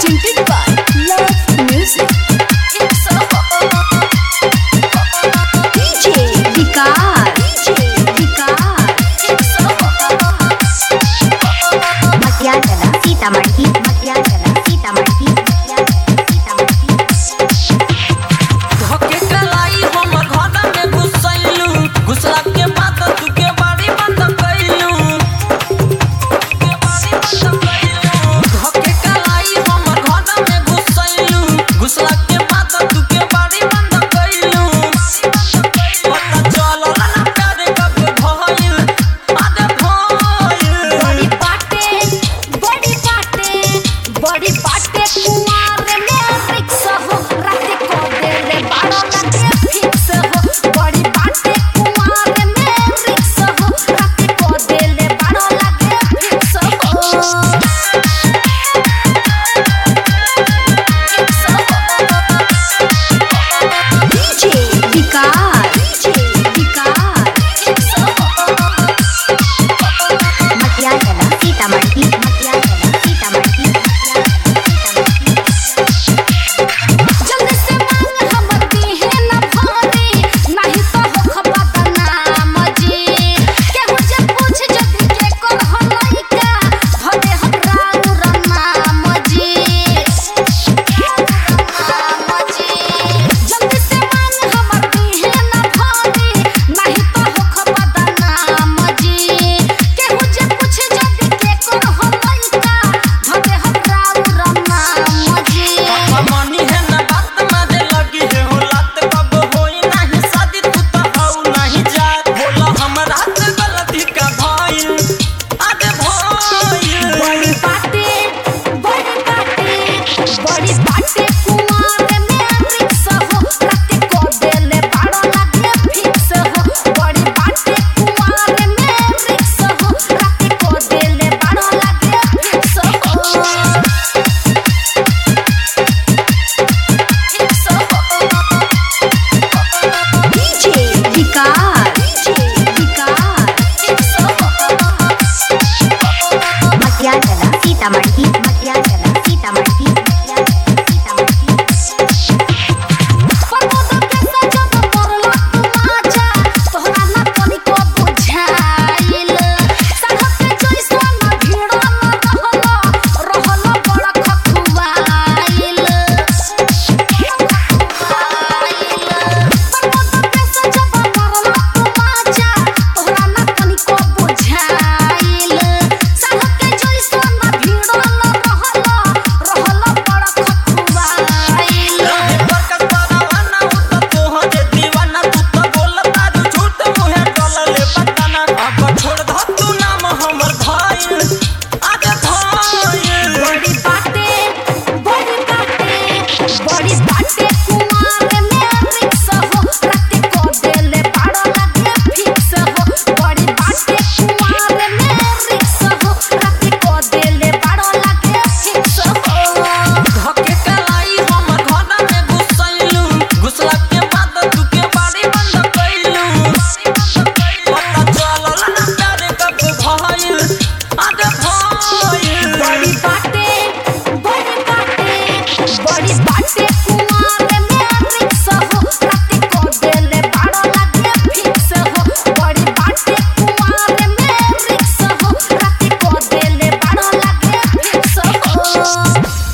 presented by Love Music. It's a DJ Vicar. It's a मध्याचला Sitamarhi धोके कलाई हमर घर में घुसैलू घुसला के बाद तू के बाड़ी बंद कैलू धोके कलाई हमर घर में घुसैलू घुसला के बाद तू के बाड़ी बंद कैलू पता चलल ना प्यार कब भइल आदे भइल बड़ी बाटे कुमार में फिक्स हो रात को दे रे बाड़ा लगे फिक्स हो बड़ी बाटे कुमार में फिक्स हो रात को दे रे बाड़ा लगे फिक्स हो DJ Vicar मध्याचला सीतामढ़ी जल्दी से मांग हमर दीहे न भारी नहीं तो हो खबा नाम जी केहू जे पूछ जदी के कर हलैका भले हमरा नाम जी जल्दी से मांग हमर दीहे न भारी नहीं तो हो खबा नाम जी केहू जे पूछ जदी के कर हलैका भले हमरा नाम जी मनी है ना बात मारे लगी है हो लात कब होई नहीं शादी तू तो हऊ नहीं जात बोला हमरा से गलती का भइल आदे भइल बड़ी बाटे कुमार में फिक्स हो रात को देले बाड़ा लगे फिक्स हो बड़ी बाटे कुमार में फिक्स हो रात को देले बाड़ा लगे फिक्स हो DJ Vicar मध्याचला सीतामढ़ी परमोद के सजब परला तुमाजा तोहरा ना तनिको बुझाइल साहब के जइसन भीड़ न रहल बड़ खखुआइल परमोद के सजब परला तुमाजा तोहरा ना तनिको बुझाइल साहब के जइसन भीड़ न रहल बड़ खखुआइल रहे बरकत परवाना उ तो तोहरे दीवाना तू तो बोलता रू झूठ मुहे डलले बताना अब छोड़ द तू नाम हमर भइल आदे भइल बड़ी बाटे कुमार में फिक्स हो रात को देले बाड़ा लगे फिक्स हो बड़ी बाटे कुमार में फिक्स हो रात को देले बाड़ा लगे फिक्स हो धोके कलाई हमर घर में घुसैलू घुसला के बाद तू के बाड़ी बंद कैलू पता चलल ना प्यार कब भइल आदे भइल बड़ी बाटे कुमार में फिक्स हो रात को देले बाड़ा लगे फिक्स हो बड़ी बाटे कुमार में फिक्स हो रात को देले बाड़ा लगे फिक्स हो